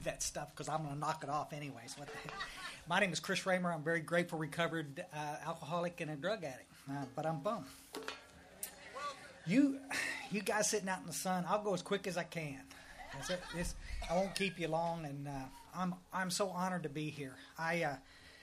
that stuff because I'm going to knock it off anyways. What the heck? My name is Chris Raymer. I'm very grateful, recovered alcoholic and a drug addict. But I'm bummed. You guys sitting out in the sun, I'll go as quick as I can. I won't keep you long, and I'm so honored to be here. I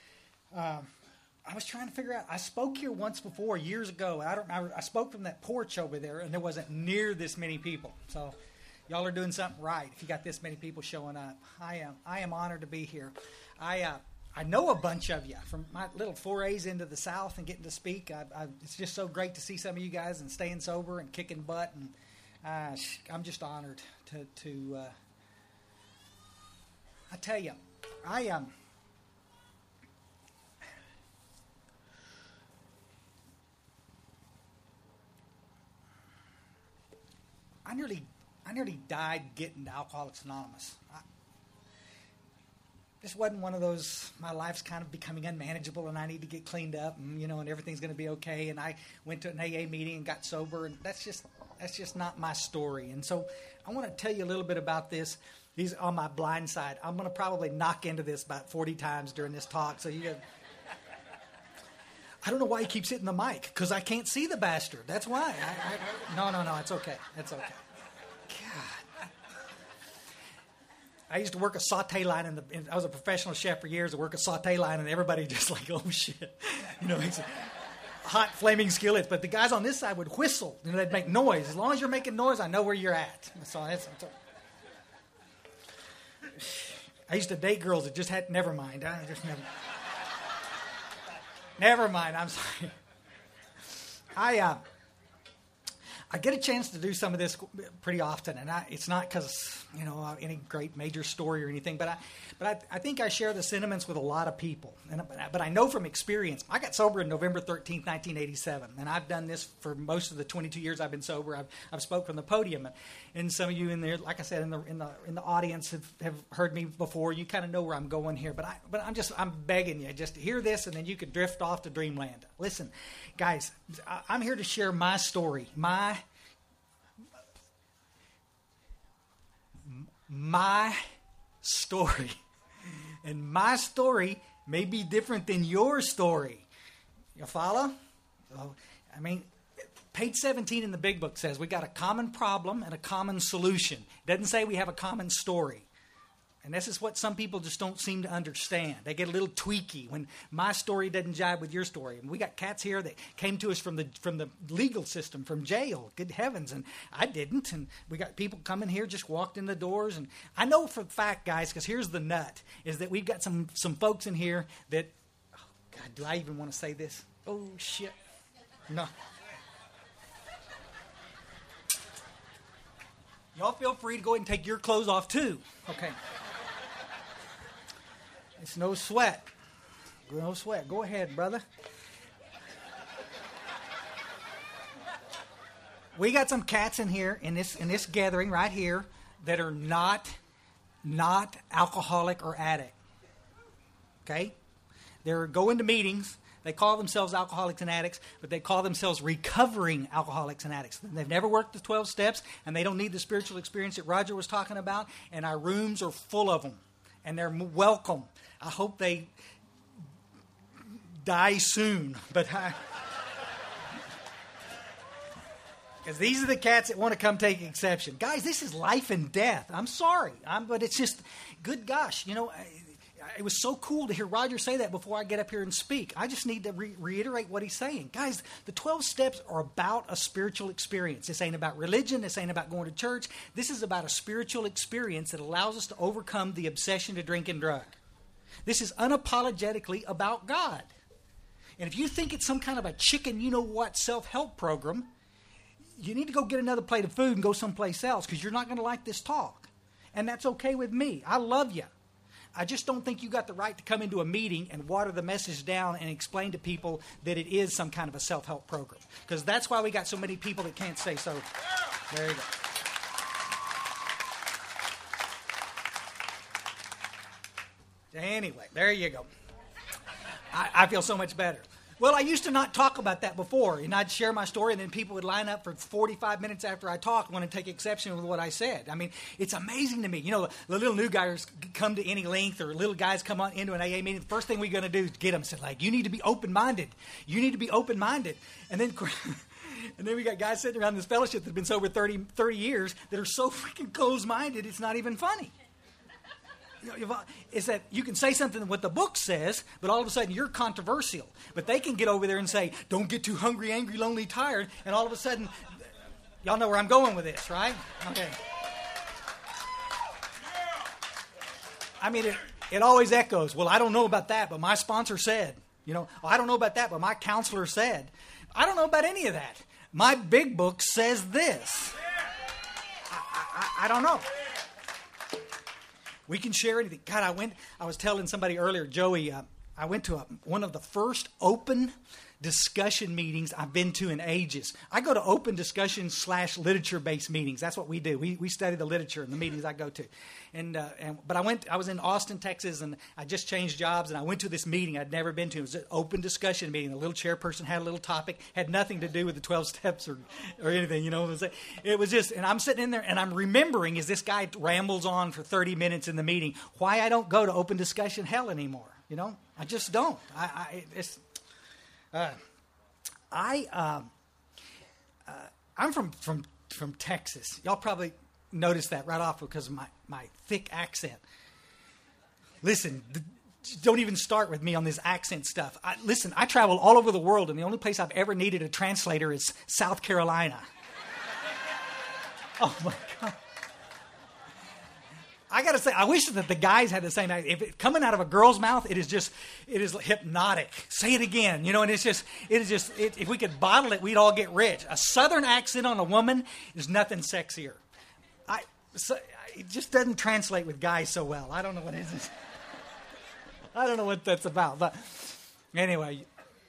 was trying to figure out. I spoke here once before years ago. I spoke from that porch over there, and there wasn't near this many people. So, y'all are doing something right if you got this many people showing up. I am honored to be here. I know a bunch of you from my little forays into the South and getting to speak. It's just so great to see some of you guys and staying sober and kicking butt, and I'm just honored to. I tell you, I nearly died getting to Alcoholics Anonymous. This wasn't one of those, my life's kind of becoming unmanageable and I need to get cleaned up and everything's going to be okay. And I went to an AA meeting and got sober, and that's just not my story. And so I want to tell you a little bit about this. These on my blind side. I'm going to probably knock into this about 40 times during this talk. So I don't know why he keeps hitting the mic, because I can't see the bastard. That's why. No, it's okay. It's okay. God. I used to work a saute line I was a professional chef for years. I worked a saute line, and everybody just like, oh shit, it's hot flaming skillets. But the guys on this side would whistle, they'd make noise. As long as you're making noise, I know where you're at. So I used to date girls that just had. Never mind. Never mind. I'm sorry. I get a chance to do some of this pretty often, and it's not because any great major story or anything, but I think I share the sentiments with a lot of people. But I know from experience. I got sober in November 13th, 1987, and I've done this for most of the 22 years I've been sober. I've spoke from the podium, and some of you in there, like I said, in the audience have heard me before. You kind of know where I'm going here, but I'm begging you just to hear this, and then you could drift off to dreamland. Listen, guys, I'm here to share my story, my story. And my story may be different than your story. You follow? Page 17 in the big book says we got a common problem and a common solution. It doesn't say we have a common story. And this is what some people just don't seem to understand. They get a little tweaky when my story doesn't jive with your story. And we got cats here that came to us from the legal system, from jail. Good heavens. And I didn't. And we got people coming here, just walked in the doors. And I know for a fact, guys, because here's the nut, is that we've got some folks in here that, oh, God, do I even want to say this? Oh, shit. No. Y'all feel free to go ahead and take your clothes off, too. Okay. It's no sweat. No sweat. Go ahead, brother. We got some cats in here in this gathering right here that are not alcoholic or addict. Okay? They're going to meetings. They call themselves alcoholics and addicts, but they call themselves recovering alcoholics and addicts. They've never worked the 12 steps, and they don't need the spiritual experience that Roger was talking about, and our rooms are full of them, and they're welcome. I hope they die soon, but because these are the cats that want to come take exception. Guys, this is life and death. I'm sorry, but it's just, good gosh, it was so cool to hear Roger say that before I get up here and speak. I just need to reiterate what he's saying. Guys, the 12 steps are about a spiritual experience. This ain't about religion. This ain't about going to church. This is about a spiritual experience that allows us to overcome the obsession to drink and drug. This is unapologetically about God. And if you think it's some kind of a chicken you-know-what self-help program, you need to go get another plate of food and go someplace else, because you're not going to like this talk. And that's okay with me. I love you. I just don't think you got the right to come into a meeting and water the message down and explain to people that it is some kind of a self-help program. Because that's why we got so many people that can't stay sober. There you go. Anyway, there you go. I feel so much better. Well, I used to not talk about that before, and I'd share my story, and then people would line up for 45 minutes after I talked, want to take exception with what I said. I mean, it's amazing to me. You know, the little new guys come to any length, or little guys come on into an AA meeting. The first thing we're going to do is get them. Say, like, you need to be open-minded. You need to be open-minded. And then we got guys sitting around this fellowship that have been sober 30 years that are so freaking closed-minded, it's not even funny. Is that you can say something what the book says, but all of a sudden you're controversial. But they can get over there and say, don't get too hungry, angry, lonely, tired, and all of a sudden, y'all know where I'm going with this, right? Okay. I mean, it always echoes, well, I don't know about that, but my sponsor said. You know, I don't know about that, but my counselor said. I don't know about any of that. My big book says this. I don't know. We can share anything. God, I was telling somebody earlier, Joey, I went to one of the first open discussion meetings I've been to in ages. I go to open discussion / literature-based meetings. That's what we do. We study the literature in the meetings I go to. But I was in Austin, Texas, and I just changed jobs, and I went to this meeting I'd never been to. It was an open discussion meeting. The little chairperson had a little topic, had nothing to do with the 12 steps or anything, you know. It was just, and I'm sitting in there, and I'm remembering as this guy rambles on for 30 minutes in the meeting, why I don't go to open discussion hell anymore, you know. I just don't. I'm from Texas. Y'all probably noticed that right off because of my thick accent. Listen, don't even start with me on this accent stuff. I travel all over the world, and the only place I've ever needed a translator is South Carolina. Oh, my God. I got to say, I wish that the guys had the same accent. If it coming out of a girl's mouth, it is hypnotic. Say it again, you know, and if we could bottle it, we'd all get rich. A Southern accent on a woman is nothing sexier. It just doesn't translate with guys so well. I don't know what it is. I don't know what that's about. But anyway,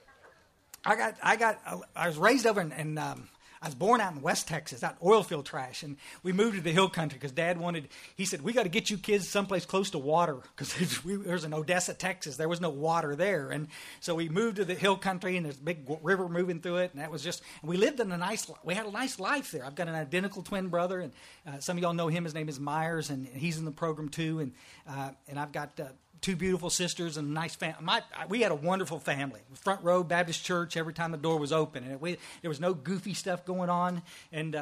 I was raised over in I was born out in West Texas, out in oil field trash, and we moved to the hill country because Dad he said, we got to get you kids someplace close to water because there's an Odessa, Texas. There was no water there. And so we moved to the hill country, and there's a big river moving through it, and that was just, and we lived in we had a nice life there. I've got an identical twin brother, and some of y'all know him. His name is Myers, and he's in the program too, and I've got two beautiful sisters and a nice family. We had a wonderful family. Front row Baptist church every time the door was open, and there was no goofy stuff going on. And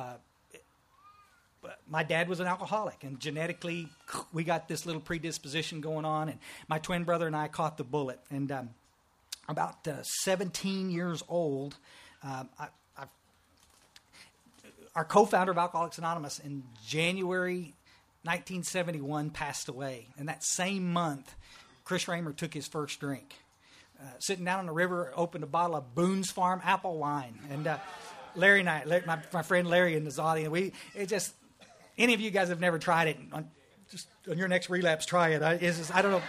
my dad was an alcoholic, and genetically we got this little predisposition going on. And my twin brother and I caught the bullet. And about 17 years old, our co-founder of Alcoholics Anonymous in January 1971 passed away. And that same month, Chris Raymer took his first drink. Sitting down on the river, opened a bottle of Boone's Farm apple wine. And Larry and I, my friend Larry in this audience, any of you guys have never tried it, on your next relapse, try it. I don't know.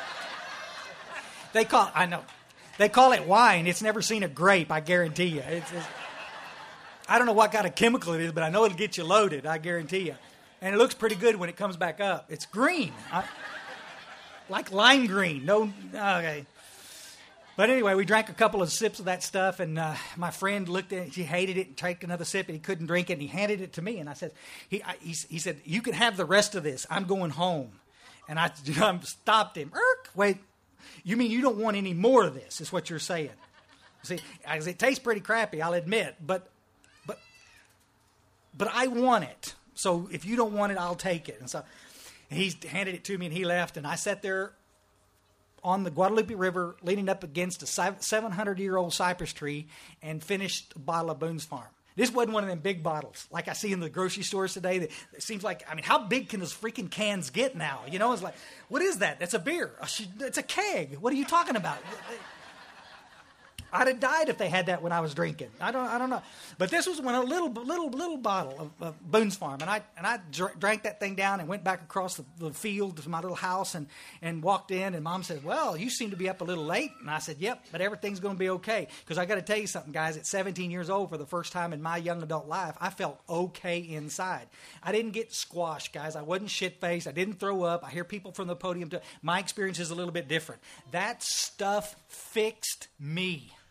They call it wine. It's never seen a grape, I guarantee you. I don't know what kind of chemical it is, but I know it'll get you loaded, I guarantee you. And it looks pretty good when it comes back up. It's green. Like lime green. Okay. But anyway, we drank a couple of sips of that stuff, and my friend looked at it. He hated it and tried another sip, and he couldn't drink it, and he handed it to me. And I said, he said, you can have the rest of this. I'm going home. And I stopped him. Wait, you mean you don't want any more of this, is what you're saying. See, it tastes pretty crappy, I'll admit, but I want it. So if you don't want it, I'll take it. And so he handed it to me, and he left. And I sat there on the Guadalupe River leaning up against a 700-year-old cypress tree and finished a bottle of Boone's Farm. This wasn't one of them big bottles like I see in the grocery stores today. That it seems like, how big can those freaking cans get now? You know, it's like, what is that? That's a beer. It's a keg. What are you talking about? I'd have died if they had that when I was drinking. I don't know. But this was a little bottle of Boone's Farm, and I drank that thing down and went back across the field to my little house and walked in. And Mom said, "Well, you seem to be up a little late." And I said, "Yep, but everything's going to be okay." Because I got to tell you something, guys. At 17 years old, for the first time in my young adult life, I felt okay inside. I didn't get squashed, guys. I wasn't shit-faced. I didn't throw up. I hear people from the podium. My experience is a little bit different. That stuff fixed me.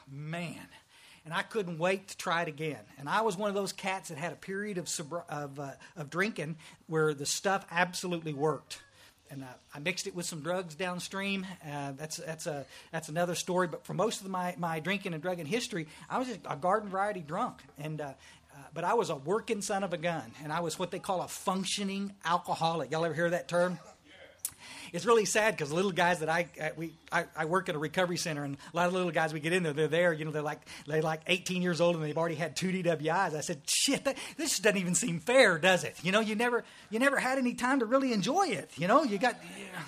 man. And I couldn't wait to try it again. And I was one of those cats that had a period of drinking where the stuff absolutely worked. And I mixed it with some drugs downstream. That's another story. But for most of my drinking and drugging history, I was just a garden variety drunk. But I was a working son of a gun, and I was what they call a functioning alcoholic. Y'all ever hear that term? It's really sad because the little guys that I work at a recovery center, and a lot of little guys we get in there, they're there, they're like 18 years old and they've already had 2 DWIs. I said, shit, this doesn't even seem fair, does it? You never had any time to really enjoy it. You got. Yeah.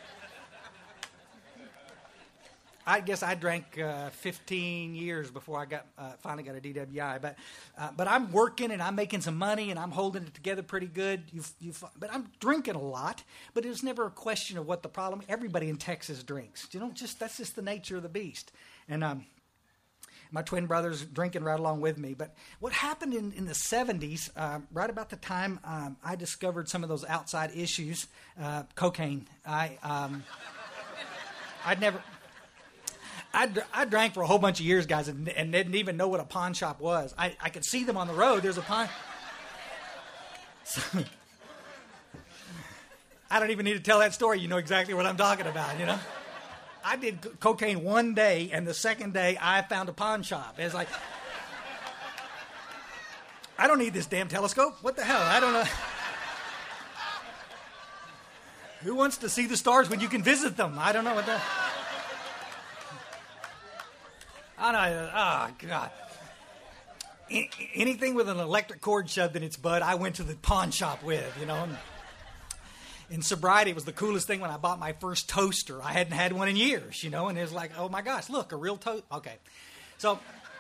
I guess I drank 15 years before I finally got a DWI. But I'm working and I'm making some money and I'm holding it together pretty good. But I'm drinking a lot. But it was never a question of what the problem. Everybody in Texas drinks. That's just the nature of the beast. And my twin brother's drinking right along with me. But what happened in the 70s, right about the time I discovered some of those outside issues, cocaine. I drank for a whole bunch of years, guys, and didn't even know what a pawn shop was. I could see them on the road. There's a pawn. So, I don't even need to tell that story. You know exactly what I'm talking about, I did cocaine one day, and the second day I found a pawn shop. It's like, I don't need this damn telescope. What the hell? I don't know. Who wants to see the stars when you can visit them? I don't know what the... Oh, God. Anything with an electric cord shoved in its butt, I went to the pawn shop with, In sobriety, it was the coolest thing when I bought my first toaster. I hadn't had one in years, and it was like, oh, my gosh, look, a real toaster. Okay. So,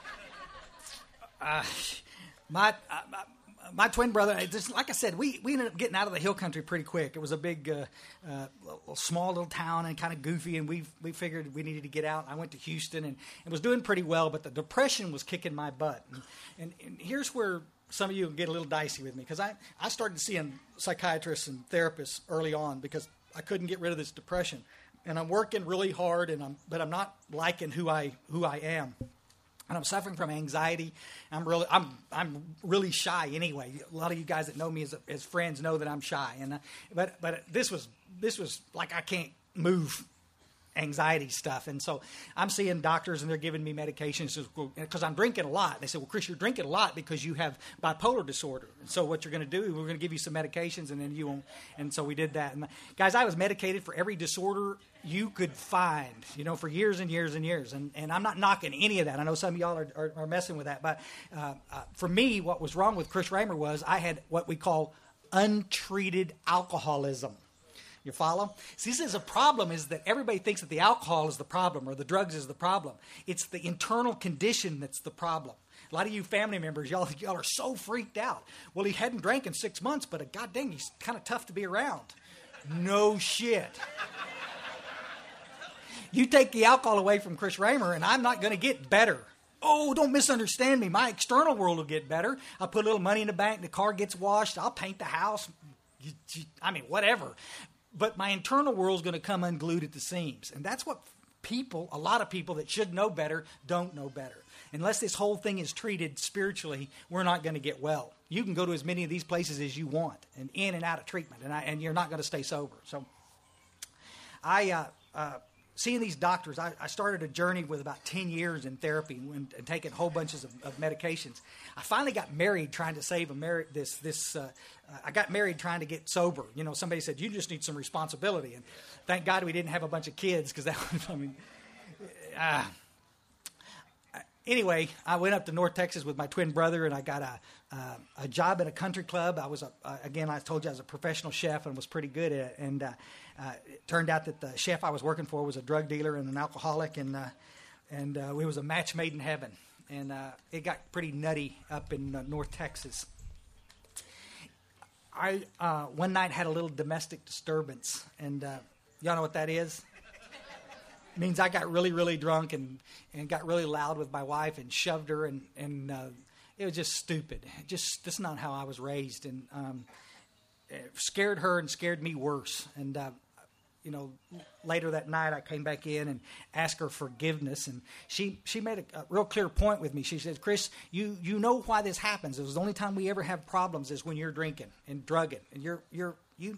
my twin brother, like I said, we ended up getting out of the hill country pretty quick. It was a big, small little town and kind of goofy, and we figured we needed to get out. I went to Houston and was doing pretty well, but the depression was kicking my butt. And here's where some of you get a little dicey with me, because I started seeing psychiatrists and therapists early on because I couldn't get rid of this depression. And I'm working really hard, but I'm not liking who I am. And I'm suffering from anxiety. I'm really shy anyway. A lot of you guys that know me as friends know that I'm shy. And but this was like I can't move anxiety stuff. And so I'm seeing doctors and they're giving me medications because I'm drinking a lot. They said, well, Chris, you're drinking a lot because you have bipolar disorder. And so what you're going to do, we're going to give you some medications and then you won't. And so we did that. And guys, I was medicated for every disorder you could find, for years and years and years. And I'm not knocking any of that. I know some of y'all are messing with that. But for me, what was wrong with Chris Raymer was I had what we call untreated alcoholism. You follow? See, this is a problem, is that everybody thinks that the alcohol is the problem or the drugs is the problem. It's the internal condition that's the problem. A lot of you family members, y'all are so freaked out. Well, he hadn't drank in 6 months, but god dang, he's kind of tough to be around. No shit. You take the alcohol away from Chris Raymer, and I'm not going to get better. Oh, don't misunderstand me. My external world will get better. I'll put a little money in the bank. The car gets washed. I'll paint the house. Whatever. But my internal world is going to come unglued at the seams. And that's what a lot of people that should know better, don't know better. Unless this whole thing is treated spiritually, we're not going to get well. You can go to as many of these places as you want and in and out of treatment, and you're not going to stay sober. So seeing these doctors, I started a journey with about 10 years in therapy and taking whole bunches of medications. I finally got married trying to save I got married trying to get sober. Somebody said, you just need some responsibility. And thank God we didn't have a bunch of kids because that would, anyway, I went up to North Texas with my twin brother, and I got a job at a country club. I was, again, I told you I was a professional chef and was pretty good at it. And it turned out that the chef I was working for was a drug dealer and an alcoholic, and it was a match made in heaven. And it got pretty nutty up in North Texas. I one night had a little domestic disturbance, and y'all know what that is? It means I got really, really drunk and got really loud with my wife and shoved her, and it was just stupid. That's not how I was raised, and it scared her and scared me worse. And later that night I came back in and asked her forgiveness, and she made a real clear point with me. She said, Chris, you know why this happens. It was the only time we ever have problems is when you're drinking and drugging, and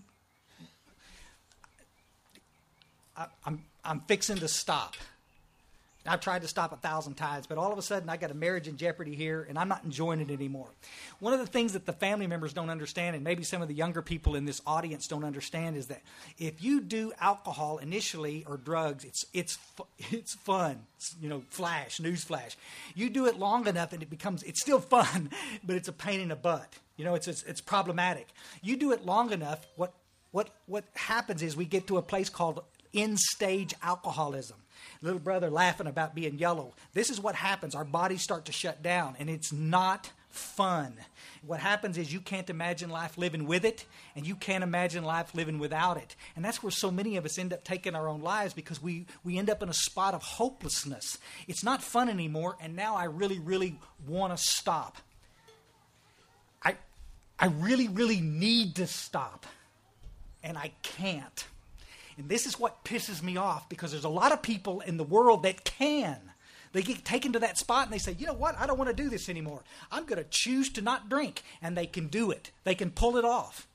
I'm fixing to stop. I've tried to stop 1,000 times, but all of a sudden I got a marriage in jeopardy here, and I'm not enjoying it anymore. One of the things that the family members don't understand, and maybe some of the younger people in this audience don't understand, is that if you do alcohol initially or drugs, it's fun. It's, news flash. You do it long enough, and it's still fun, but it's a pain in the butt. It's problematic. You do it long enough, what happens is we get to a place called end-stage alcoholism. Little brother laughing about being yellow. This is what happens. Our bodies start to shut down, and it's not fun. What happens is you can't imagine life living with it, and you can't imagine life living without it. And that's where so many of us end up taking our own lives, because we end up in a spot of hopelessness. It's not fun anymore, and now I really, really want to stop. I really, really need to stop, and I can't. And this is what pisses me off, because there's a lot of people in the world that can. They get taken to that spot and they say, you know what, I don't want to do this anymore. I'm going to choose to not drink. And they can do it. They can pull it off.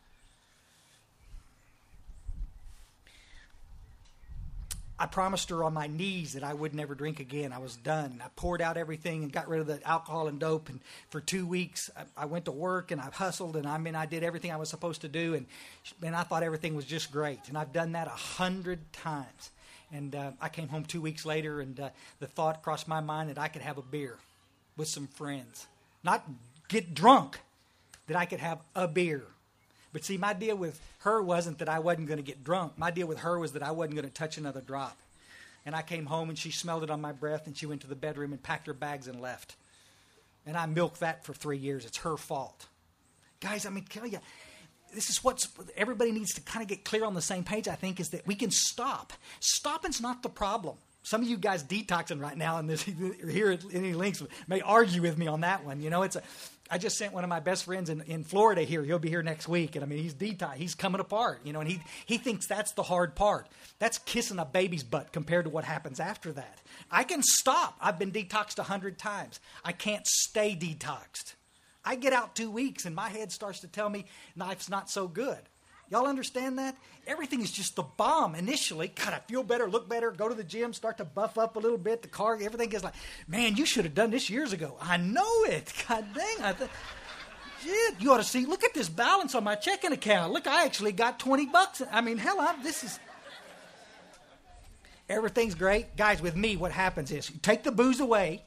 I promised her on my knees that I would never drink again. I was done. I poured out everything and got rid of the alcohol and dope. And for 2 weeks, I went to work and I hustled. And I did everything I was supposed to do. And I thought everything was just great. And I've done that 100 times. And I came home 2 weeks later, and the thought crossed my mind that I could have a beer with some friends. Not get drunk, that I could have a beer. But see, my deal with her wasn't that I wasn't going to get drunk. My deal with her was that I wasn't going to touch another drop. And I came home, and she smelled it on my breath, and she went to the bedroom and packed her bags and left. And I milked that for 3 years. It's her fault. Guys, tell you, this is what everybody needs to kind of get clear on the same page, I think, is that we can stop. Stopping's not the problem. Some of you guys detoxing right now, and here at Any Links may argue with me on that one. I just sent one of my best friends in Florida here. He'll be here next week, and he's detox. He's coming apart, and he thinks that's the hard part. That's kissing a baby's butt compared to what happens after that. I can stop. I've been detoxed 100 times. I can't stay detoxed. I get out 2 weeks, and my head starts to tell me life's not so good. Y'all understand that? Everything is just the bomb initially. God, I feel better, look better, go to the gym, start to buff up a little bit. The car, everything is like, man, you should have done this years ago. I know it. God dang. Shit, you ought to see, look at this balance on my checking account. Look, I actually got $20. Everything's great. Guys, with me, what happens is you take the booze away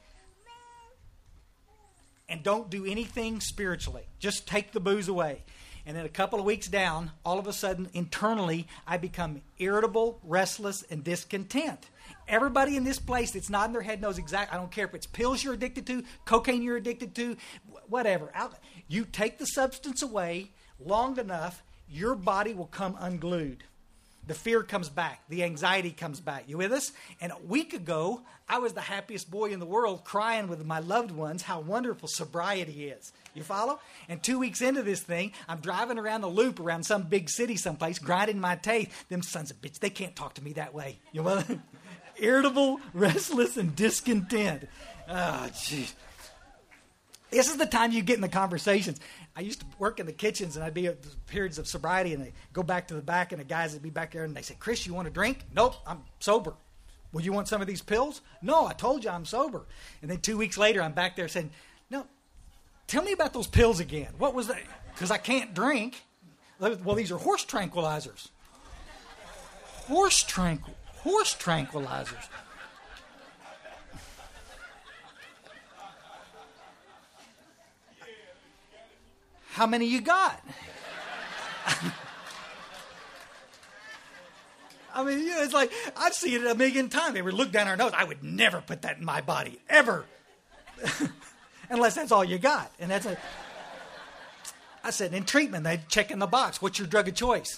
and don't do anything spiritually. Just take the booze away. And then a couple of weeks down, all of a sudden, internally, I become irritable, restless, and discontent. Everybody in this place that's nodding their head knows exactly. I don't care if it's pills you're addicted to, cocaine you're addicted to, whatever. You take the substance away long enough, your body will come unglued. The fear comes back. The anxiety comes back. You with us? And a week ago, I was the happiest boy in the world, crying with my loved ones how wonderful sobriety is. You follow? And 2 weeks into this thing, I'm driving around the loop around some big city someplace, grinding my teeth. Them sons of bitch, they can't talk to me that way. You know? Irritable, restless, and discontent. Oh, jeez. This is the time you get in the conversations. I used to work in the kitchens, and I'd be at periods of sobriety, and I'd go back to the back, and the guys would be back there, and they say, Chris, you want a drink? Nope, I'm sober. Well, you want some of these pills? No, I told you I'm sober. And then 2 weeks later, I'm back there saying, no, tell me about those pills again. What was that? Because I can't drink. Well, these are horse tranquilizers. Horse tranquilizers. How many you got? It's like, I've seen it a million times. They would look down our nose. I would never put that in my body, ever. Unless that's all you got. And I said, in treatment, they check in the box. What's your drug of choice?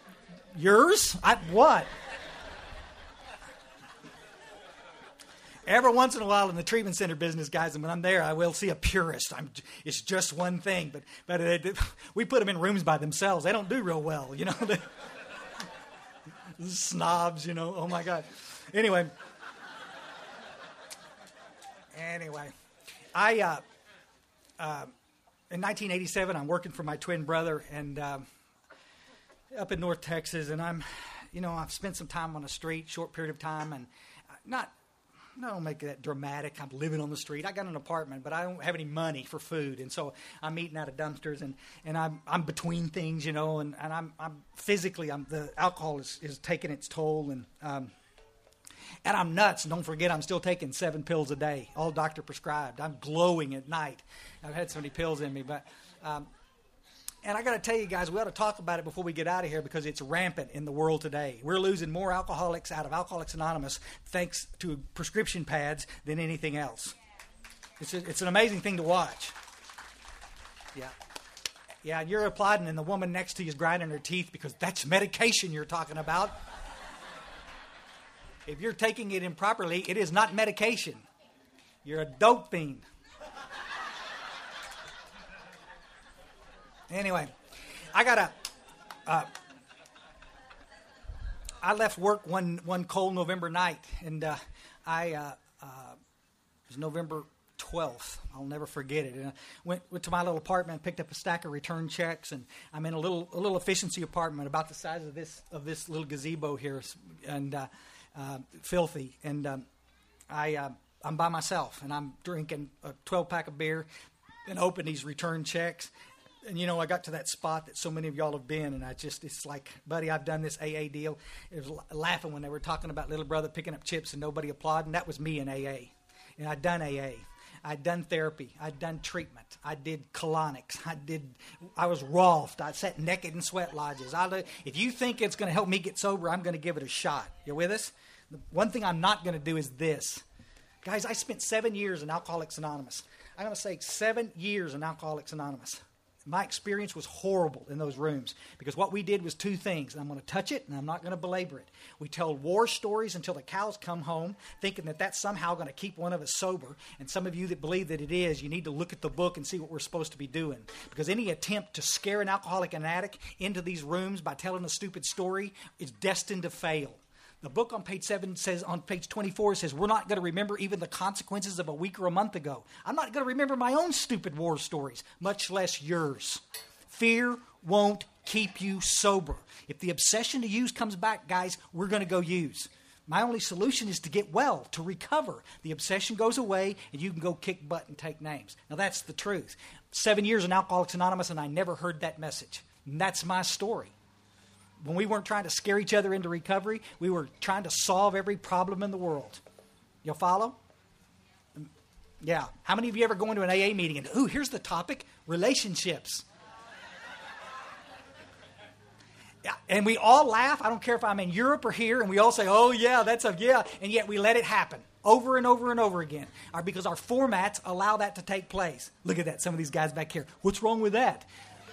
Yours? What? Every once in a while in the treatment center business, guys, and when I'm there, I will see a purist. It's just one thing, but we put them in rooms by themselves. They don't do real well, you know. Snobs, you know. Oh my God. Anyway, I in 1987, I'm working for my twin brother, and up in North Texas, and I've spent some time on the street, short period of time, and I don't make that dramatic. I'm living on the street. I got an apartment, but I don't have any money for food, and so I'm eating out of dumpsters, and I'm between things, you know, and I'm physically, the alcohol is taking its toll, and I'm nuts. And don't forget, I'm still taking 7 pills a day, all doctor prescribed. I'm glowing at night. I've had so many pills in me, but. And I got to tell you guys, we ought to talk about it before we get out of here because it's rampant in the world today. We're losing more alcoholics out of Alcoholics Anonymous thanks to prescription pads than anything else. It's an amazing thing to watch. Yeah. Yeah, and you're applauding and the woman next to you is grinding her teeth because that's medication you're talking about. If you're taking it improperly, it is not medication. You're a dope fiend. Anyway, I left work one cold November night, and it was November 12th. I'll never forget it. And I went to my little apartment, picked up a stack of return checks, and I'm in a little efficiency apartment about the size of this little gazebo here, and filthy. And I'm by myself, and I'm drinking a 12-pack of beer, and open these return checks. And, you know, I got to that spot that so many of y'all have been, and it's like, buddy, I've done this AA deal. It was laughing when they were talking about little brother picking up chips and nobody applauding. That was me in AA. And I'd done AA. I'd done therapy. I'd done treatment. I did colonics. I was Rolfed. I sat naked in sweat lodges. If you think it's going to help me get sober, I'm going to give it a shot. You with us? The one thing I'm not going to do is this. Guys, I spent 7 years in Alcoholics Anonymous. I'm going to say 7 years in Alcoholics Anonymous. My experience was horrible in those rooms because what we did was 2 things, and I'm going to touch it, and I'm not going to belabor it. We told war stories until the cows come home, thinking that that's somehow going to keep one of us sober. And some of you that believe that it is, you need to look at the book and see what we're supposed to be doing. Because any attempt to scare an alcoholic and addict into these rooms by telling a stupid story is destined to fail. The book on page 7 says, on page 24, says, we're not going to remember even the consequences of a week or a month ago. I'm not going to remember my own stupid war stories, much less yours. Fear won't keep you sober. If the obsession to use comes back, guys, we're going to go use. My only solution is to get well, to recover. The obsession goes away, and you can go kick butt and take names. Now, that's the truth. 7 years in Alcoholics Anonymous, and I never heard that message. And that's my story. When we weren't trying to scare each other into recovery, we were trying to solve every problem in the world. You'll follow? Yeah. How many of you ever go into an AA meeting and, ooh, here's the topic, relationships. Yeah. And we all laugh. I don't care if I'm in Europe or here, and we all say, oh, yeah, yeah. And yet we let it happen over and over and over again because our formats allow that to take place. Look at that. Some of these guys back here. What's wrong with that?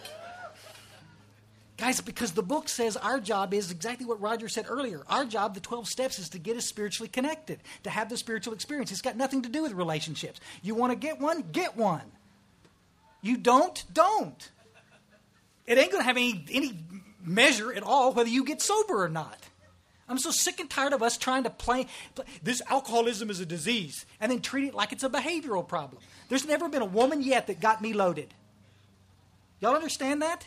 Guys, because the book says our job is exactly what Roger said earlier. Our job, the 12 steps, is to get us spiritually connected, to have the spiritual experience. It's got nothing to do with relationships. You want to get one? Get one. You don't? Don't. It ain't going to have any measure at all whether you get sober or not. I'm so sick and tired of us trying to play this alcoholism is a disease and then treat it like it's a behavioral problem. There's never been a woman yet that got me loaded. Y'all understand that?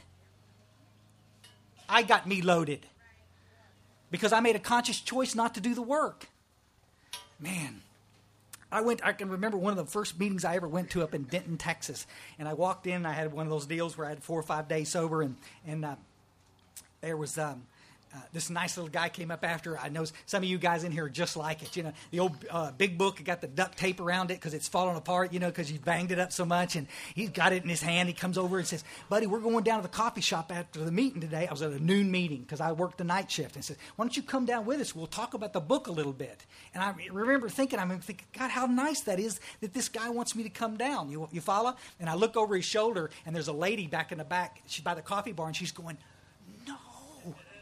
I got me loaded because I made a conscious choice not to do the work. Man, I can remember one of the first meetings I ever went to up in Denton, Texas. And I walked in, and I had one of those deals where I had 4 or 5 days sober, and there was this nice little guy came up after. I know some of you guys in here are just like it. You know, the old big book, got the duct tape around it because it's falling apart, you know, because you banged it up so much. And he's got it in his hand. He comes over and says, buddy, we're going down to the coffee shop after the meeting today. I was at a noon meeting because I worked the night shift. And he says, why don't you come down with us? We'll talk about the book a little bit. And I remember thinking, God, how nice that is that this guy wants me to come down. You follow? And I look over his shoulder, and there's a lady back in the back. She's by the coffee bar, and she's going, no.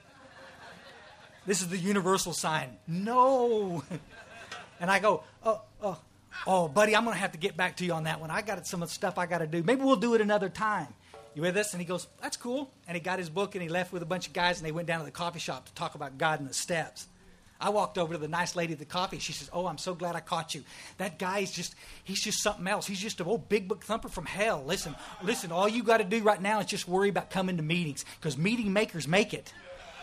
This is the universal sign. No. And I go, oh, Oh, buddy, I'm going to have to get back to you on that one. I got some stuff I got to do. Maybe we'll do it another time. You with us? And he goes, that's cool. And he got his book and he left with a bunch of guys and they went down to the coffee shop to talk about God and the steps. I walked over to the nice lady at the coffee. She says, oh, I'm so glad I caught you. That guy is he's just something else. He's just an old big book thumper from hell. Listen, all you got to do right now is just worry about coming to meetings because meeting makers make it.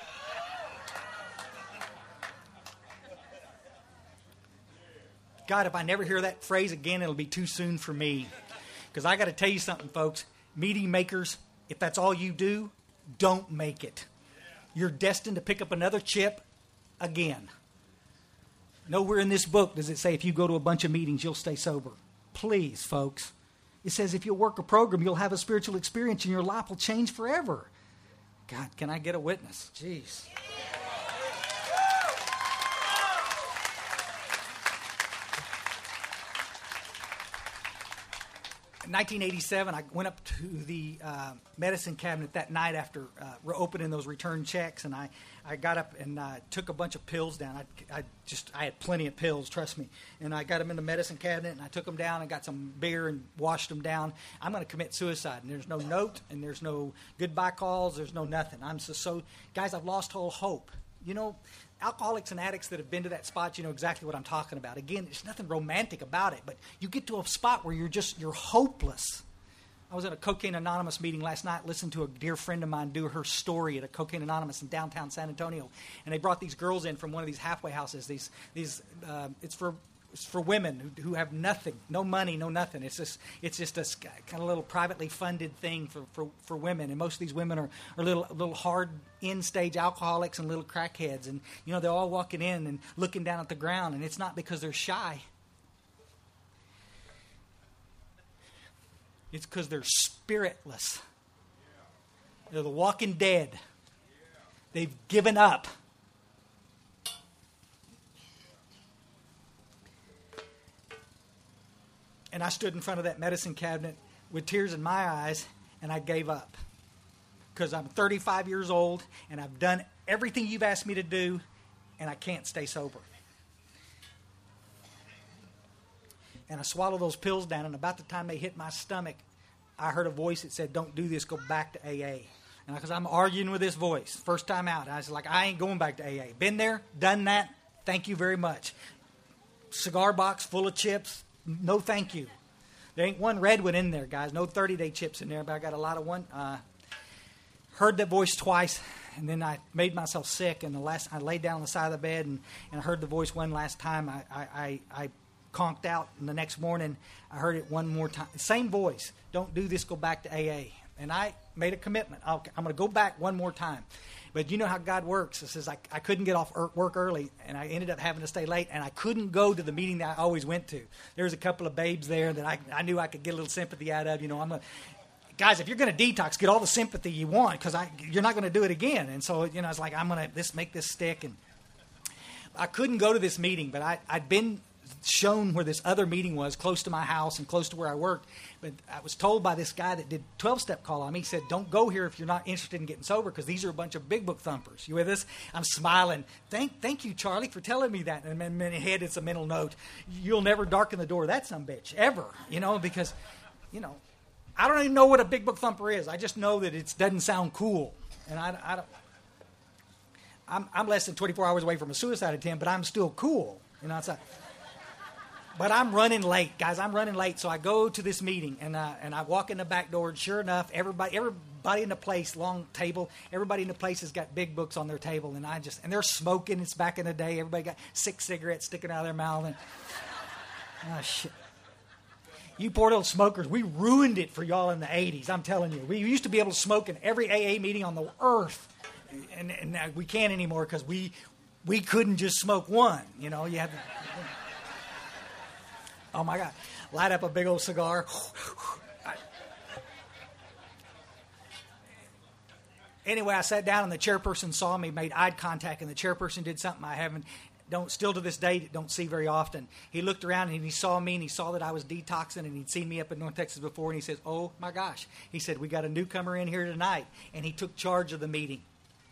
God, if I never hear that phrase again, it'll be too soon for me. Because I got to tell you something, folks. Meeting makers, if that's all you do, don't make it. You're destined to pick up another chip again. Nowhere in this book does it say if you go to a bunch of meetings, you'll stay sober. Please, folks. It says if you'll work a program, you'll have a spiritual experience and your life will change forever. God, can I get a witness? Jeez. In 1987, I went up to the medicine cabinet that night after opening those return checks, and I got up and took a bunch of pills down. I had plenty of pills, trust me. And I got them in the medicine cabinet, and I took them down and got some beer and washed them down. I'm going to commit suicide, and there's no note, and there's no goodbye calls, there's no nothing. Guys, I've lost all hope. You know, alcoholics and addicts that have been to that spot, you know exactly what I'm talking about. Again, there's nothing romantic about it, but you get to a spot where you're hopeless. I was at a Cocaine Anonymous meeting last night, listened to a dear friend of mine do her story at a Cocaine Anonymous in downtown San Antonio, and they brought these girls in from one of these halfway houses. It's for women who have nothing, no money, no nothing. It's just a kind of little privately funded thing for women, and most of these women are little hard end stage alcoholics and little crackheads, and you know they're all walking in and looking down at the ground, and it's not because they're shy. It's because they're spiritless. They're the walking dead. They've given up. And I stood in front of that medicine cabinet with tears in my eyes, and I gave up. Because I'm 35 years old, and I've done everything you've asked me to do, and I can't stay sober. And I swallowed those pills down, and about the time they hit my stomach, I heard a voice that said, don't do this, go back to AA. And because I'm arguing with this voice, first time out, I was like, I ain't going back to AA. Been there, done that, thank you very much. Cigar box full of chips, no thank you. There ain't one red one in there, guys. No 30-day chips in there, but I got a lot of one. Heard that voice twice, and then I made myself sick, and I laid down on the side of the bed, and I heard the voice one last time. I conked out, and the next morning I heard it one more time. Same voice. Don't do this, go back to AA. And I made a commitment. I'm going to go back one more time. But you know how God works. It says I couldn't get off work early, and I ended up having to stay late, and I couldn't go to the meeting that I always went to. There was a couple of babes there that I knew I could get a little sympathy out of. You know, guys, if you're going to detox, get all the sympathy you want because you're not going to do it again. And so, you know, it's like I'm going to make this stick. And I couldn't go to this meeting, but I'd been shown where this other meeting was close to my house and close to where I worked. But I was told by this guy that did 12-step call on me, he said, don't go here if you're not interested in getting sober because these are a bunch of big book thumpers. You with us? I'm smiling. Thank you, Charlie, for telling me that. And in my head, it's a mental note. You'll never darken the door of that sumbitch, ever. You know, because, you know, I don't even know what a big book thumper is. I just know that it doesn't sound cool. And I don't. I'm less than 24 hours away from a suicide attempt, but I'm still cool. You know, it's like... But I'm running late, guys. I'm running late, so I go to this meeting, and I walk in the back door, and sure enough, everybody in the place, long table, everybody in the place has got big books on their table, and they're smoking. It's back in the day. Everybody got 6 cigarettes sticking out of their mouth. And, oh, shit. You poor little smokers, we ruined it for y'all in the 80s, I'm telling you. We used to be able to smoke in every AA meeting on the earth, and now we can't anymore because we couldn't just smoke one. You know, you had to... Oh, my God. Light up a big old cigar. Anyway, I sat down, and the chairperson saw me, made eye contact, and the chairperson did something I still to this day, don't see very often. He looked around, and he saw me, and he saw that I was detoxing, and he'd seen me up in North Texas before, and he says, oh, my gosh. He said, we got a newcomer in here tonight, and he took charge of the meeting.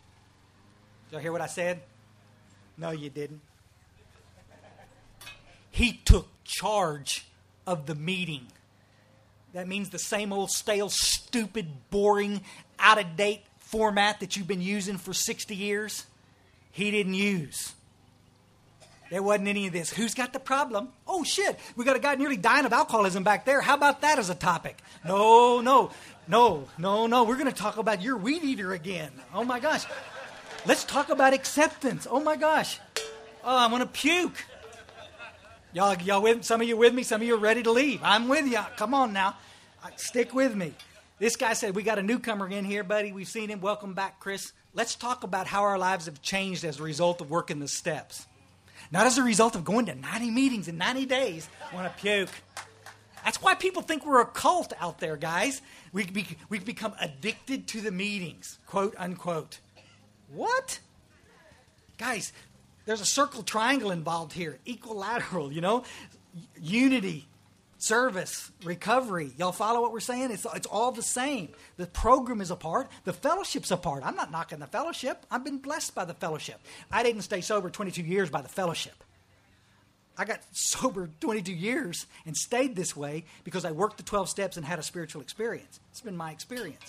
Did y'all hear what I said? No, you didn't. He took charge of the meeting. That means the same old stale, stupid, boring, out-of-date format that you've been using for 60 years, he didn't use. There wasn't any of this. Who's got the problem? Oh, shit, we got a guy nearly dying of alcoholism back there. How about that as a topic? No. We're going to talk about your weed eater again. Oh, my gosh. Let's talk about acceptance. Oh, my gosh. Oh, I'm going to puke. Y'all with, some of you with me? Some of you are ready to leave. I'm with you. Come on now. Stick with me. This guy said, we got a newcomer in here, buddy. We've seen him. Welcome back, Chris. Let's talk about how our lives have changed as a result of working the steps. Not as a result of going to 90 meetings in 90 days. I want to puke. That's why people think we're a cult out there, guys. We've become addicted to the meetings, quote, unquote. What? Guys, there's a circle triangle involved here. Equilateral, unity, service, recovery. Y'all follow what we're saying? It's all the same. The program is a part. The fellowship's a part. I'm not knocking the fellowship. I've been blessed by the fellowship. I didn't stay sober 22 years by the fellowship. I got sober 22 years and stayed this way because I worked the 12 steps and had a spiritual experience. It's been my experience.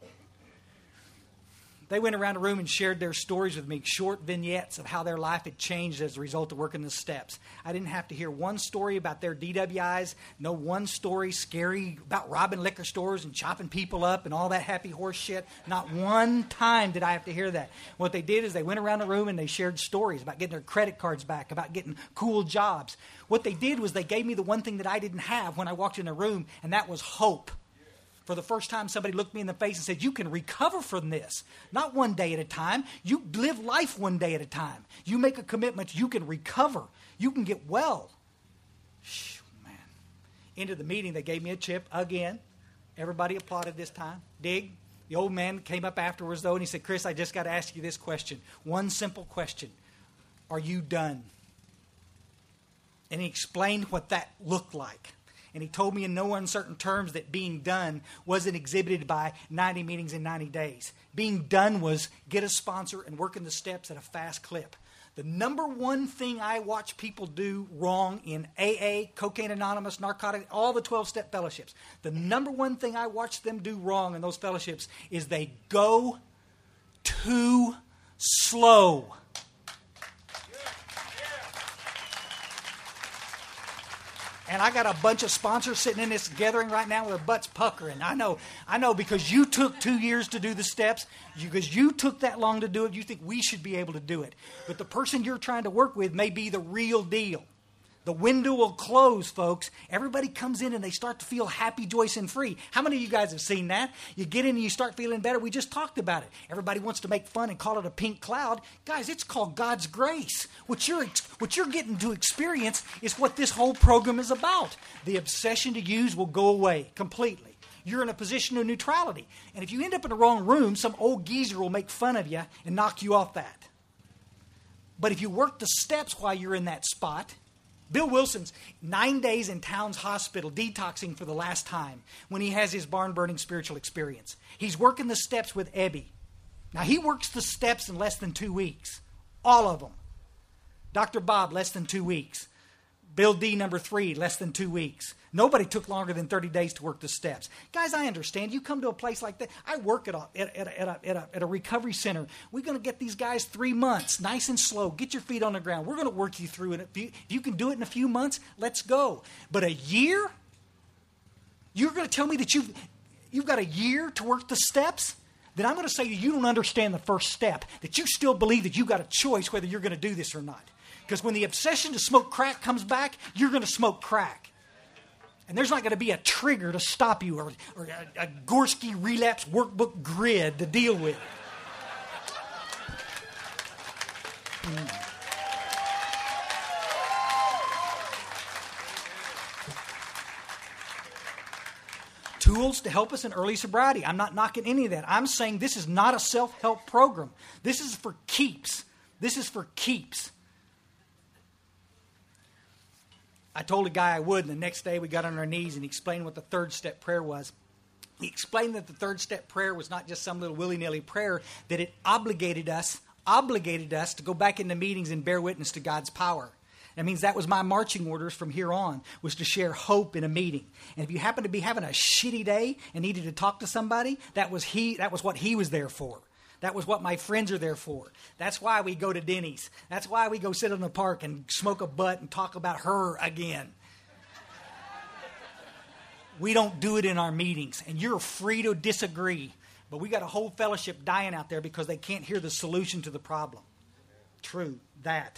They went around the room and shared their stories with me, short vignettes of how their life had changed as a result of working the steps. I didn't have to hear one story about their DWIs, no one story scary about robbing liquor stores and chopping people up and all that happy horse shit. Not one time did I have to hear that. What they did is they went around the room and they shared stories about getting their credit cards back, about getting cool jobs. What they did was they gave me the one thing that I didn't have when I walked in the room, and that was hope. For the first time, somebody looked me in the face and said, you can recover from this. Not one day at a time. You live life one day at a time. You make a commitment. You can recover. You can get well. Man. Into the meeting, they gave me a chip again. Everybody applauded this time. Dig. The old man came up afterwards, though, and he said, Chris, I just got to ask you this question. One simple question. Are you done? And he explained what that looked like. And he told me in no uncertain terms that being done wasn't exhibited by 90 meetings in 90 days. Being done was get a sponsor and working the steps at a fast clip. The number one thing I watch people do wrong in AA, Cocaine Anonymous, Narcotic, all the 12-step fellowships, the number one thing I watch them do wrong in those fellowships is they go too slow. And I got a bunch of sponsors sitting in this gathering right now with their butts puckering. I know because you took 2 years to do the steps, because you took that long to do it, you think we should be able to do it. But the person you're trying to work with may be the real deal. The window will close, folks. Everybody comes in and they start to feel happy, joyous, and free. How many of you guys have seen that? You get in and you start feeling better. We just talked about it. Everybody wants to make fun and call it a pink cloud. Guys, it's called God's grace. What you're getting to experience is what this whole program is about. The obsession to use will go away completely. You're in a position of neutrality. And if you end up in the wrong room, some old geezer will make fun of you and knock you off that. But if you work the steps while you're in that spot, Bill Wilson's 9 days in Towns Hospital detoxing for the last time when he has his barn-burning spiritual experience. He's working the steps with Ebby. Now, he works the steps in less than 2 weeks. All of them. Dr. Bob, less than 2 weeks. Bill D, number 3, less than 2 weeks. Nobody took longer than 30 days to work the steps. Guys, I understand. You come to a place like that. I work at a recovery center. We're going to get these guys 3 months, nice and slow. Get your feet on the ground. We're going to work you through it. If you can do it in a few months, let's go. But a year? You're going to tell me that you've got a year to work the steps? Then I'm going to say you don't understand the first step, that you still believe that you've got a choice whether you're going to do this or not. Because when the obsession to smoke crack comes back, you're going to smoke crack. And there's not going to be a trigger to stop you or a Gorski relapse workbook grid to deal with. Tools to help us in early sobriety. I'm not knocking any of that. I'm saying this is not a self-help program. This is for keeps. This is for keeps. I told a guy I would, and the next day we got on our knees and he explained what the third step prayer was. He explained that the third step prayer was not just some little willy-nilly prayer, that it obligated us to go back into meetings and bear witness to God's power. That means that was my marching orders from here on, was to share hope in a meeting. And if you happen to be having a shitty day and needed to talk to somebody, that was what he was there for. That was what my friends are there for. That's why we go to Denny's. That's why we go sit in the park and smoke a butt and talk about her again. We don't do it in our meetings, and you're free to disagree. But we got a whole fellowship dying out there because they can't hear the solution to the problem. True, that.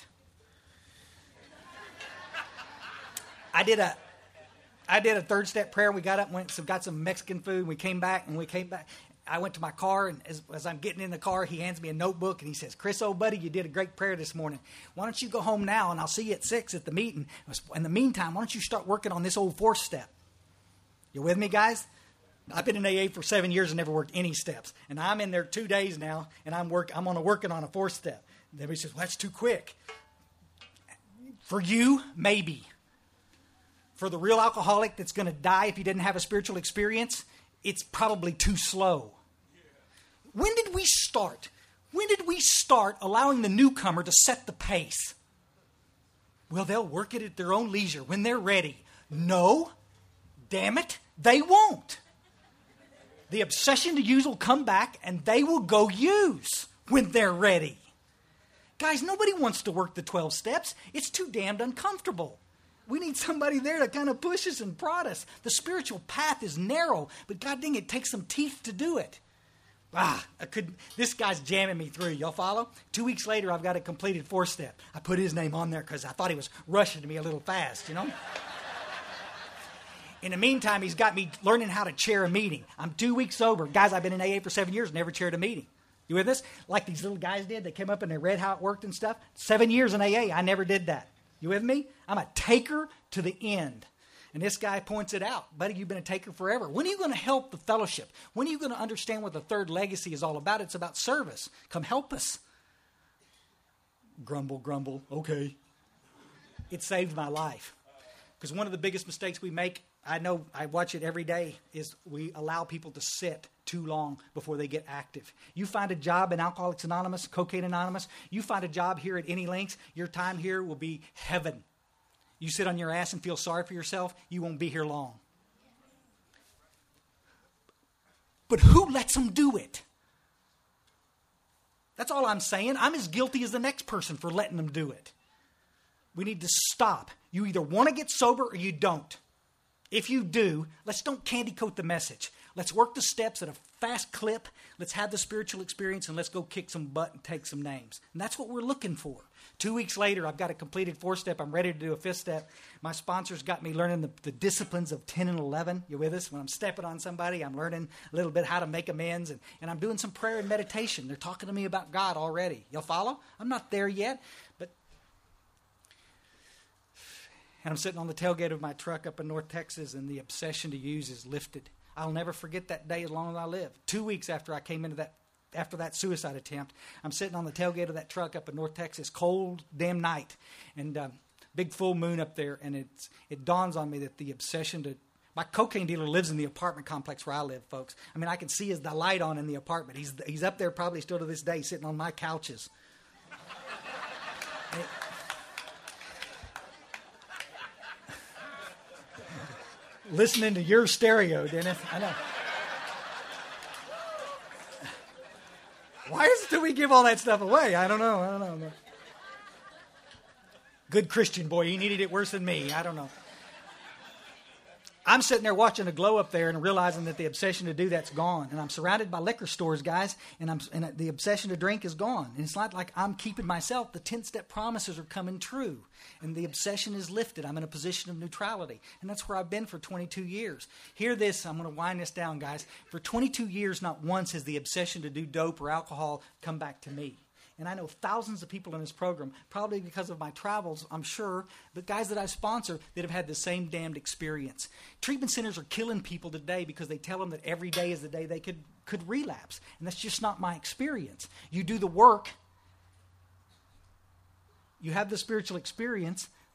I did a third step prayer. We got up and got some Mexican food. And we came back. I went to my car, and as I'm getting in the car, he hands me a notebook, and he says, "Chris, old buddy, you did a great prayer this morning. Why don't you go home now, and I'll see you at 6 at the meeting. In the meantime, why don't you start working on this old 4th step?" You with me, guys? I've been in AA for 7 years and never worked any steps. And I'm in there 2 days now, and I'm working on a 4th step. And everybody says, "Well, that's too quick." For you, maybe. For the real alcoholic that's going to die if he didn't have a spiritual experience, it's probably too slow. When did we start? When did we start allowing the newcomer to set the pace? Well, they'll work it at their own leisure when they're ready. No, damn it, they won't. The obsession to use will come back, and they will go use when they're ready. Guys, nobody wants to work the 12 steps. It's too damned uncomfortable. We need somebody there to kind of push us and prod us. The spiritual path is narrow, but God dang, it takes some teeth to do it. This guy's jamming me through. Y'all follow? 2 weeks later, I've got a completed 4th step. I put his name on there because I thought he was rushing to me a little fast, you know? In the meantime, he's got me learning how to chair a meeting. I'm 2 weeks sober. Guys, I've been in AA for 7 years, never chaired a meeting. You with us? Like these little guys did. They came up and they read how it worked and stuff. 7 years in AA, I never did that. You with me? I'm a taker to the end. And this guy points it out. Buddy, you've been a taker forever. When are you going to help the fellowship? When are you going to understand what the third legacy is all about? It's about service. Come help us. Grumble, grumble. Okay. It saved my life. Because one of the biggest mistakes we make, I know I watch it every day, is we allow people to sit too long before they get active. You find a job in Alcoholics Anonymous, Cocaine Anonymous, you find a job here at Any Links, your time here will be heaven. You sit on your ass and feel sorry for yourself, you won't be here long. But who lets them do it? That's all I'm saying. I'm as guilty as the next person for letting them do it. We need to stop. You either want to get sober or you don't. If you do, let's don't candy coat the message. Let's work the steps at a fast clip. Let's have the spiritual experience, and let's go kick some butt and take some names. And that's what we're looking for. 2 weeks later, I've got a completed 4th step. I'm ready to do a 5th step. My sponsors got me learning the disciplines of 10 and 11. You with us? When I'm stepping on somebody, I'm learning a little bit how to make amends, and I'm doing some prayer and meditation. They're talking to me about God already. Y'all follow? I'm not there yet, but... And I'm sitting on the tailgate of my truck up in North Texas, and the obsession to use is lifted. I'll never forget that day as long as I live. 2 weeks after I came into after that suicide attempt, I'm sitting on the tailgate of that truck up in North Texas, cold damn night, and big full moon up there, and it dawns on me that the obsession to... My cocaine dealer lives in the apartment complex where I live, folks. I mean, I can see the light on in the apartment. He's up there probably still to this day, sitting on my couches. Listening to your stereo, Dennis. I know. Why do we give all that stuff away? I don't know. Good Christian boy. He needed it worse than me. I don't know. I'm sitting there watching the glow up there and realizing that the obsession to do that's gone. And I'm surrounded by liquor stores, guys, and the obsession to drink is gone. And it's not like I'm keeping myself. The 10-step promises are coming true. And the obsession is lifted. I'm in a position of neutrality. And that's where I've been for 22 years. Hear this. I'm going to wind this down, guys. For 22 years, not once has the obsession to do dope or alcohol come back to me. And I know thousands of people in this program, probably because of my travels, I'm sure, but guys that I sponsor that have had the same damned experience. Treatment centers are killing people today because they tell them that every day is the day they could relapse. And that's just not my experience. You do the work. You have the spiritual experience.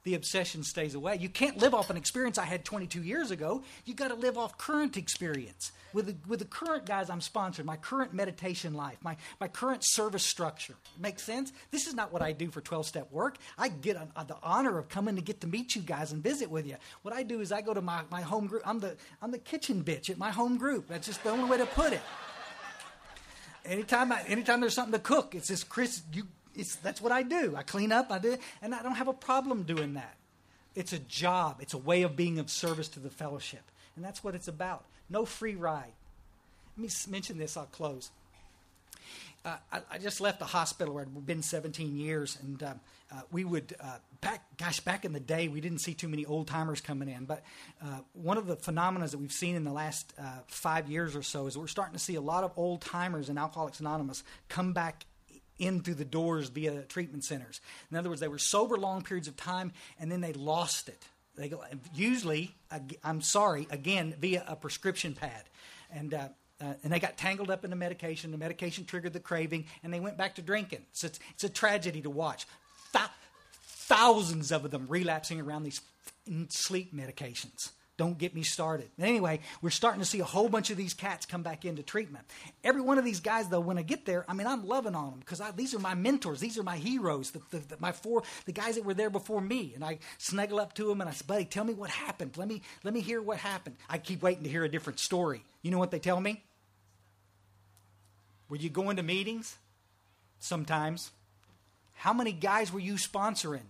the obsession stays away. You can't live off an experience I had 22 years ago. You got to live off current experience. With the current guys I'm sponsored, my current meditation life, my current service structure. Make sense? This is not what I do for 12-step work. I get the honor of coming to get to meet you guys and visit with you. What I do is I go to my home group. I'm the kitchen bitch at my home group. That's just the only way to put it. Anytime there's something to cook, it's just, Chris, that's what I do. I clean up, I do it, and I don't have a problem doing that. It's a job. It's a way of being of service to the fellowship. And that's what it's about. No free ride. Let me mention this, I'll close. I just left the hospital where I'd been 17 years, and we would, back in the day, we didn't see too many old-timers coming in, but one of the phenomena that we've seen in the last 5 years or so is we're starting to see a lot of old-timers in Alcoholics Anonymous come back in through the doors via treatment centers. In other words, they were sober long periods of time, and then they lost it. They go, usually, again, via a prescription pad. And they got tangled up in the medication. The medication triggered the craving, and they went back to drinking. So it's a tragedy to watch. Thousands of them relapsing around these sleep medications. Don't get me started. Anyway, we're starting to see a whole bunch of these cats come back into treatment. Every one of these guys, though, when I get there, I'm loving on them because these are my mentors. These are my heroes, the guys that were there before me. And I snuggle up to them and I say, buddy, tell me what happened. Let me hear what happened. I keep waiting to hear a different story. You know what they tell me? Were you going to meetings? Sometimes. How many guys were you sponsoring?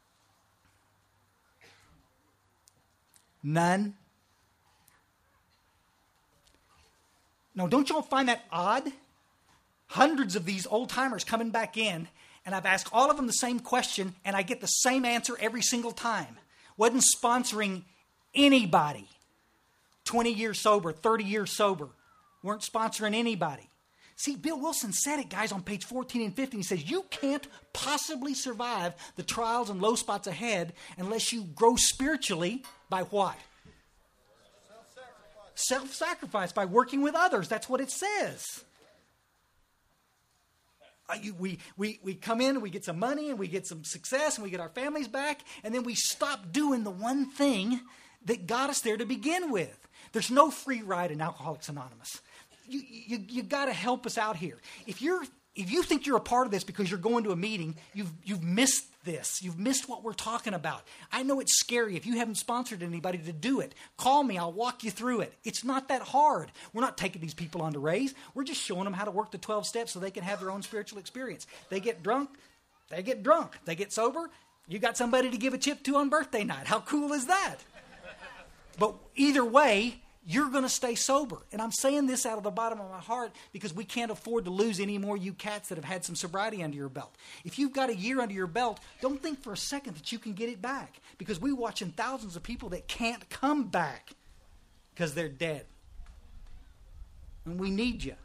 None. No, don't y'all find that odd? Hundreds of these old timers coming back in, and I've asked all of them the same question, and I get the same answer every single time. Wasn't sponsoring anybody. 20 years sober, 30 years sober. Weren't sponsoring anybody. See, Bill Wilson said it, guys, on page 14 and 15. He says, you can't possibly survive the trials and low spots ahead unless you grow spiritually by what? Self-sacrifice, by working with others. That's what it says. We come in and we get some money and we get some success and we get our families back, and then we stop doing the one thing that got us there to begin with. There's no free ride in Alcoholics Anonymous. You got to help us out here. If you think you're a part of this because you're going to a meeting, you've missed this. You've missed what we're talking about. I know it's scary if you haven't sponsored anybody to do it. Call me. I'll walk you through it. It's not that hard. We're not taking these people on to raise. We're just showing them how to work the 12 steps so they can have their own spiritual experience. They get drunk. They get drunk. They get sober. You got somebody to give a chip to on birthday night. How cool is that? But either way, you're going to stay sober. And I'm saying this out of the bottom of my heart because we can't afford to lose any more you cats that have had some sobriety under your belt. If you've got a year under your belt, don't think for a second that you can get it back, because we're watching thousands of people that can't come back because they're dead. And we need you.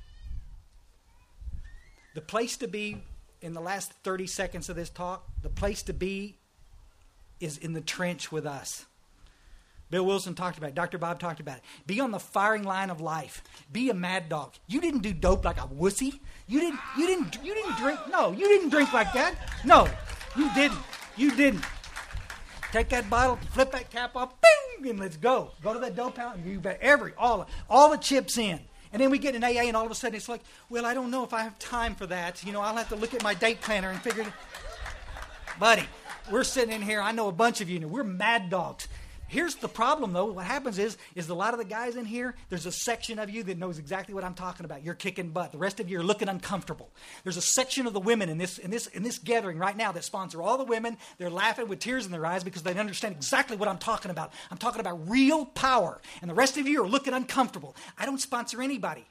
The place to be in the last 30 seconds of this talk, the place to be is in the trench with us. Bill Wilson talked about it. Dr. Bob talked about it. Be on the firing line of life. Be a mad dog. You didn't do dope like a wussy. You didn't drink. No, you didn't drink like that. No, you didn't. You didn't. Take that bottle, flip that cap off, bing, and let's go. Go to that dope house and you bet all the chips in. And then we get in AA and all of a sudden it's like, well, I don't know if I have time for that. I'll have to look at my date planner and figure it. Buddy, we're sitting in here. I know a bunch of you. We're mad dogs. Here's the problem, though. What happens is a lot of the guys in here, there's a section of you that knows exactly what I'm talking about. You're kicking butt. The rest of you are looking uncomfortable. There's a section of the women in this gathering right now that sponsor all the women. They're laughing with tears in their eyes because they understand exactly what I'm talking about. I'm talking about real power. And the rest of you are looking uncomfortable. I don't sponsor anybody.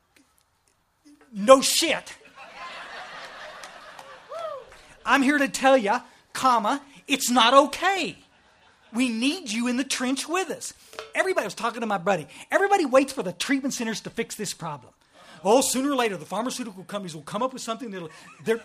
No shit. I'm here to tell you, it's not okay. We need you in the trench with us. Everybody was talking to my buddy. Everybody waits for the treatment centers to fix this problem. Oh, sooner or later, the pharmaceutical companies will come up with something that'll...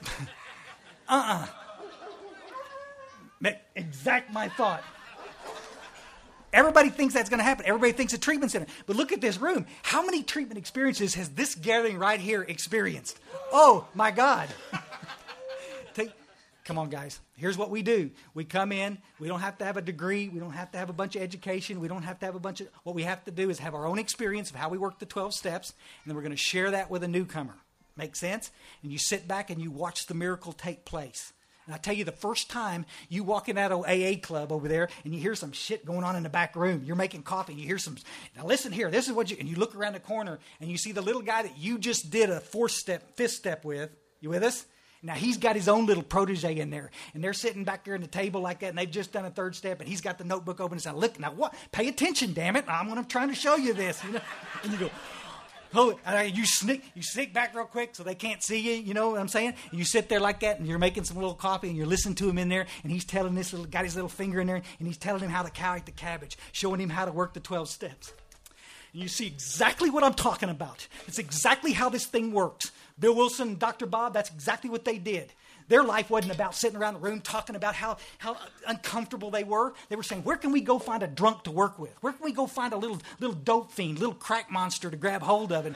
Exact my thought. Everybody thinks that's going to happen. Everybody thinks a treatment center. But look at this room. How many treatment experiences has this gathering right here experienced? Oh, my God. Come on, guys. Here's what we do. We come in. We don't have to have a degree. We don't have to have a bunch of education. We don't have to have a bunch of... What we have to do is have our own experience of how we work the 12 steps, and then we're going to share that with a newcomer. Make sense? And you sit back and you watch the miracle take place. And I tell you, the first time you walk in that old AA club over there and you hear some shit going on in the back room, you're making coffee and you hear some, now listen here, this is what you, and you look around the corner and you see the little guy that you just did a fifth step with. You with us? Now he's got his own little protege in there, and they're sitting back there in the table like that, and they've just done a third step, and he's got the notebook open and said, look, now what? Pay attention, damn it. I'm trying to show you this. You know? And you go, oh, you sneak back real quick so they can't see you, you know what I'm saying? And you sit there like that, and you're making some little coffee, and you're listening to him in there, and he's telling this little, got his little finger in there, and he's telling him how to cow eat the cabbage, showing him how to work the 12 steps. And you see exactly what I'm talking about. It's exactly how this thing works. Bill Wilson and Dr. Bob, that's exactly what they did. Their life wasn't about sitting around the room talking about how uncomfortable they were. They were saying, where can we go find a drunk to work with? Where can we go find a little dope fiend, little crack monster to grab hold of? And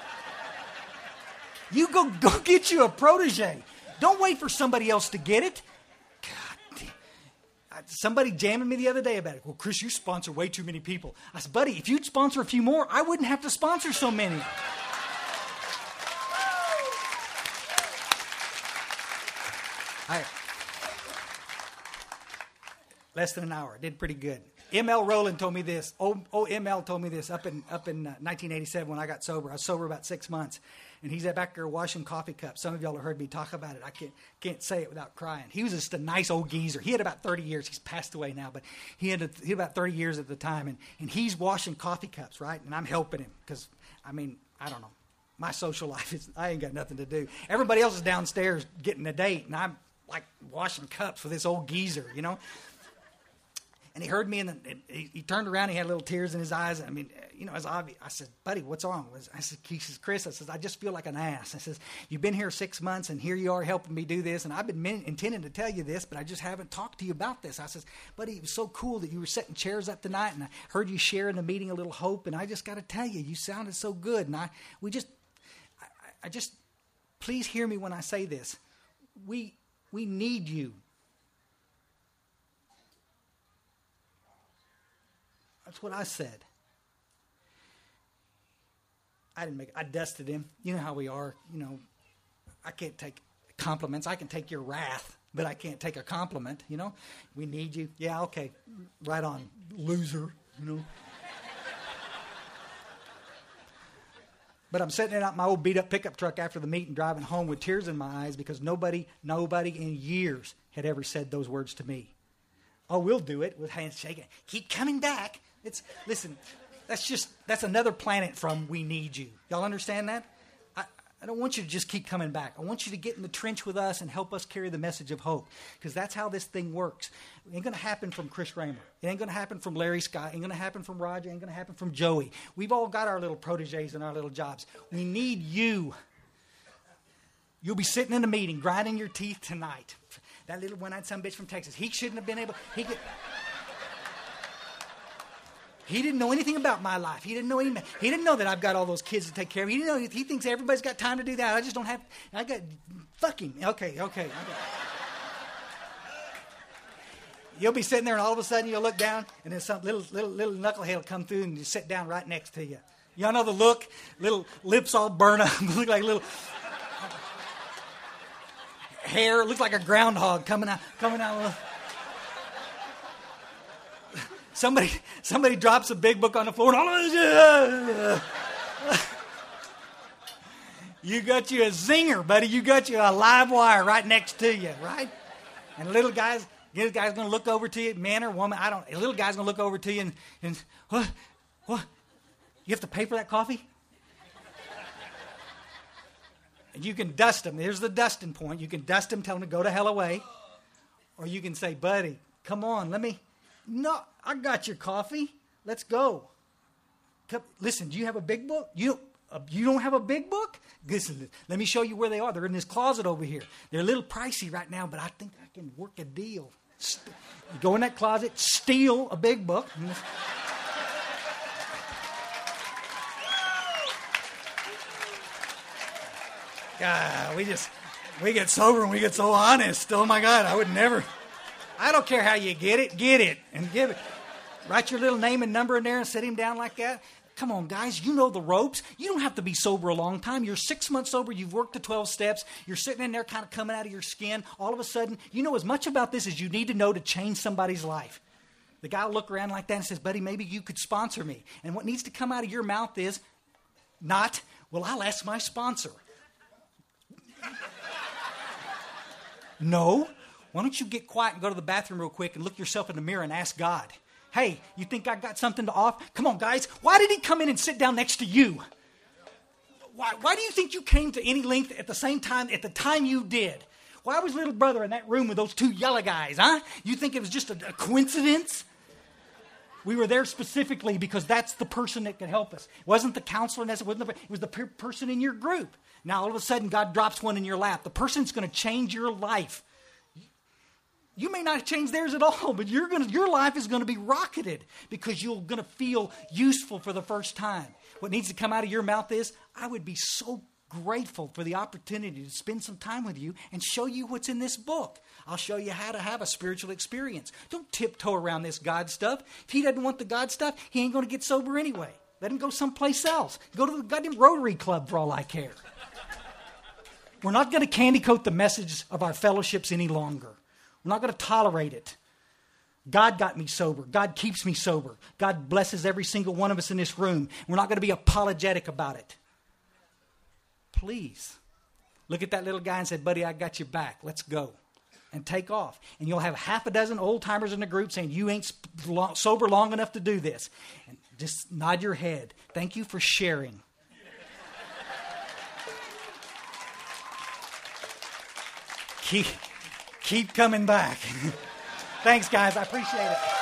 you go get you a protege. Don't wait for somebody else to get it. God damn. Somebody jamming me the other day about it. Well, Chris, you sponsor way too many people. I said, buddy, if you'd sponsor a few more, I wouldn't have to sponsor so many. Less than an hour. Did pretty good. M.L. Rowland told me this. M.L. told me this up in 1987 when I got sober. I was sober about 6 months. And he's back there washing coffee cups. Some of y'all have heard me talk about it. I can't say it without crying. He was just a nice old geezer. He had about 30 years. He's passed away now, but he had about 30 years at the time. And he's washing coffee cups, right? And I'm helping him because, I don't know. My social life, I ain't got nothing to do. Everybody else is downstairs getting a date, and I'm like washing cups for this old geezer, you know? And he heard me, and he turned around. He had little tears in his eyes. It's obvious. I said, buddy, what's wrong? He says, Chris, I just feel like an ass. I says, you've been here 6 months, and here you are helping me do this. And I've been intending to tell you this, but I just haven't talked to you about this. I says, buddy, it was so cool that you were setting chairs up tonight, and I heard you share in the meeting a little hope. And I just got to tell you, you sounded so good. And please hear me when I say this. We need you. That's what I said. I dusted him. You know how we are. You know, I can't take compliments. I can take your wrath, but I can't take a compliment, you know. We need you. Yeah, okay. Right on, loser, you know. But I'm sitting in my old beat-up pickup truck after the meeting, driving home with tears in my eyes because nobody in years had ever said those words to me. Oh, we'll do it with hands shaking. Keep coming back. Listen, that's another planet from We Need You. Y'all understand that? I don't want you to just keep coming back. I want you to get in the trench with us and help us carry the message of hope, because that's how this thing works. It ain't going to happen from Chris Raymer. It ain't going to happen from Larry Scott. It ain't going to happen from Roger. It ain't going to happen from Joey. We've all got our little proteges and our little jobs. We need you. You'll be sitting in a meeting, grinding your teeth tonight. That little one-eyed son bitch from Texas, he shouldn't have been able... He didn't know anything about my life. He didn't know that I've got all those kids to take care of. He didn't know. He thinks everybody's got time to do that. I just don't have. Fuck him. Okay. You'll be sitting there, and all of a sudden you'll look down, and then some little knucklehead will come through and just sit down right next to you. Y'all know the look. Little lips all burn up, look like little hair. Looks like a groundhog coming out. Somebody drops a big book on the floor, and all of you got you a zinger, buddy. You got you a live wire right next to you, right? And little guy's going to look over to you, man or woman, a little guy's going to look over to you and what? You have to pay for that coffee? And you can dust them. Here's the dusting point. You can dust them, tell them to go to hell away. Or you can say, buddy, come on, no, I got your coffee. Let's go. Listen, do you have a big book? You don't have a big book? Listen, let me show you where they are. They're in this closet over here. They're a little pricey right now, but I think I can work a deal. You go in that closet, steal a big book. We get sober and we get so honest. Oh, my God, I would never. I don't care how you get it and give it. Write your little name and number in there and sit him down like that. Come on, guys, you know the ropes. You don't have to be sober a long time. You're 6 months sober. You've worked the 12 steps. You're sitting in there kind of coming out of your skin. All of a sudden, you know as much about this as you need to know to change somebody's life. The guy will look around like that and says, buddy, maybe you could sponsor me. And what needs to come out of your mouth is not, well, I'll ask my sponsor. No. Why don't you get quiet and go to the bathroom real quick and look yourself in the mirror and ask God, hey, you think I got something to offer? Come on, guys. Why did he come in and sit down next to you? Why do you think you came to any length at the same time, at the time you did? Why was little brother in that room with those two yellow guys, huh? You think it was just a coincidence? We were there specifically because that's the person that could help us. It wasn't the counselor, it was the person in your group. Now, all of a sudden, God drops one in your lap. The person's going to change your life. You may not change theirs at all, but your life is going to be rocketed because you're going to feel useful for the first time. What needs to come out of your mouth is, I would be so grateful for the opportunity to spend some time with you and show you what's in this book. I'll show you how to have a spiritual experience. Don't tiptoe around this God stuff. If he doesn't want the God stuff, he ain't going to get sober anyway. Let him go someplace else. Go to the goddamn Rotary Club for all I care. We're not going to candy coat the message of our fellowships any longer. I'm not going to tolerate it. God got me sober. God keeps me sober. God blesses every single one of us in this room. We're not going to be apologetic about it. Please, look at that little guy and say, buddy, I got your back. Let's go. And take off. And you'll have half a dozen old-timers in the group saying, you ain't sober long enough to do this. And just nod your head. Thank you for sharing. Keep coming back. Thanks, guys. I appreciate it.